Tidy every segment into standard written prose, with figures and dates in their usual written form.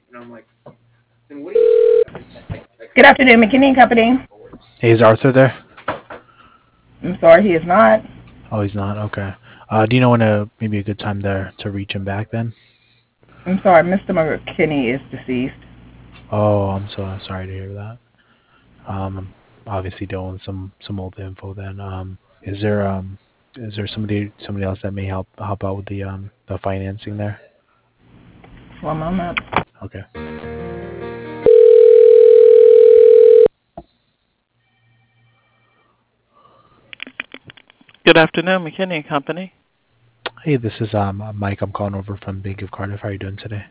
Good afternoon, McKinney and Company. Hey, is Arthur there? I'm sorry, he is not. Oh, he's not. Okay. Do you know when maybe a good time there to reach him back then? I'm sorry, Mr. McKinney is deceased. Oh, I'm so sorry to hear that. I'm obviously doing some old info then. Is there somebody else that may help out with the financing there? One moment. Okay. Good afternoon, McKinney and Company. Hey, this is Mike. I'm calling over from Bank of Cardiff. How are you doing today?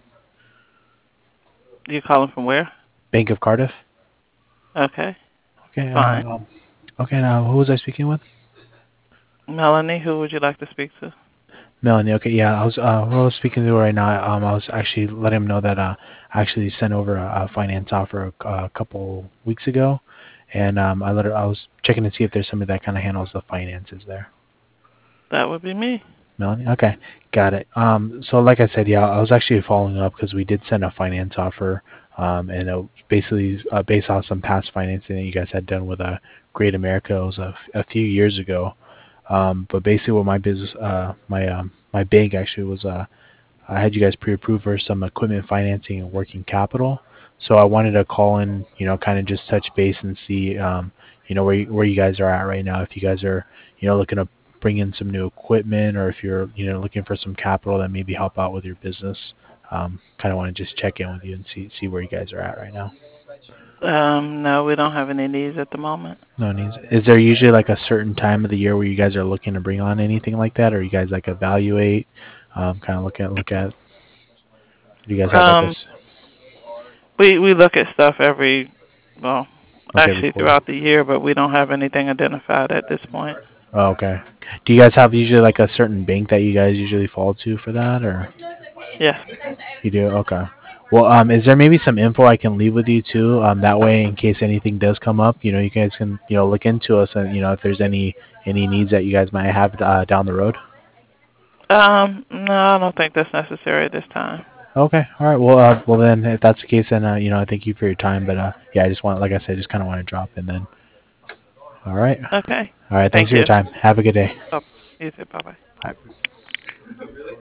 You calling from where? Bank of Cardiff. Okay, Okay. fine. Okay. Now, who was I speaking with? Melanie, who would you like to speak to? Melanie. Okay, yeah, who I was speaking to right now. I was actually letting him know that I actually sent over a finance offer a couple weeks ago, and I was checking to see if there's somebody that kind of handles the finances there. That would be me. Melanie. Okay, got it. So like I said, yeah, I was actually following up because we did send a finance offer, and it was basically based off some past financing that you guys had done with Great America. It was a few years ago. But basically, what my business, my bank actually was, I had you guys pre-approved for some equipment financing and working capital. So I wanted to call in, kind of just touch base and see, where you guys are at right now. If you guys are, looking to bring in some new equipment, or if you're, looking for some capital that maybe help out with your business. Kind of want to just check in with you and see where you guys are at right now. No, we don't have any needs at the moment. No needs. Is there usually like a certain time of the year where you guys are looking to bring on anything like that, or you guys like evaluate, kind of look at? Do you guys have like Um, we look at stuff well, every actually quarter? throughout the year, but we don't have anything identified at this point. Oh, okay. Do you guys have usually like a certain bank that you guys usually fall to for that, or Yes. you do? Okay. Well, is there maybe some info I can leave with you too? That way, in case anything does come up, you guys can look into us, and if there's any needs that you guys might have down the road. No, I don't think that's necessary at this time. Okay. All right. Well then, if that's the case, then I thank you for your time. But yeah, I just want, like I said, just kind of want to drop in then. All right. Okay. All right. Thanks Thank for your you. time. Have a good day. Oh, you too. Bye bye. Bye.